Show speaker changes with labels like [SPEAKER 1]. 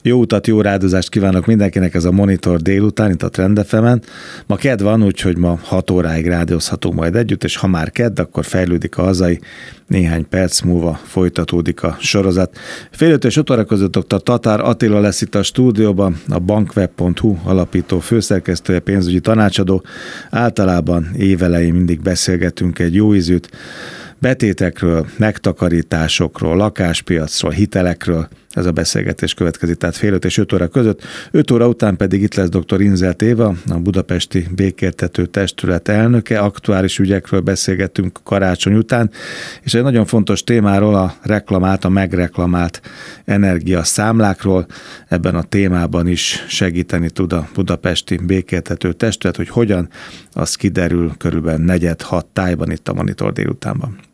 [SPEAKER 1] Jó utat, jó rádozást kívánok mindenkinek, ez a Monitor délután, itt a Trend FM-en. Ma kedd van, úgyhogy ma 6 óráig rádiózhatunk majd együtt, és ha már kedd, akkor fejlődik a hazai, néhány perc múlva folytatódik a sorozat. Fél 5 és 5 óra között dr. Tatár Attila lesz itt a stúdióban, a bankweb.hu alapító főszerkesztője, pénzügyi tanácsadó. Általában évelején mindig beszélgetünk egy jó ízűt, betétekről, megtakarításokról, lakáspiacról, hitelekről. Ez a beszélgetés következik, tehát fél 5 és 5 óra között. 5 óra után pedig itt lesz dr. Inzelt Éva, a Budapesti Békéltető Testület elnöke. Aktuális ügyekről beszélgettünk karácsony után, és egy nagyon fontos témáról, a megreklamált energiaszámlákról. Ebben a témában is segíteni tud a Budapesti Békéltető Testület, hogy hogyan, az kiderül körülbelül 4:30 tájban itt a Monitor délutánban.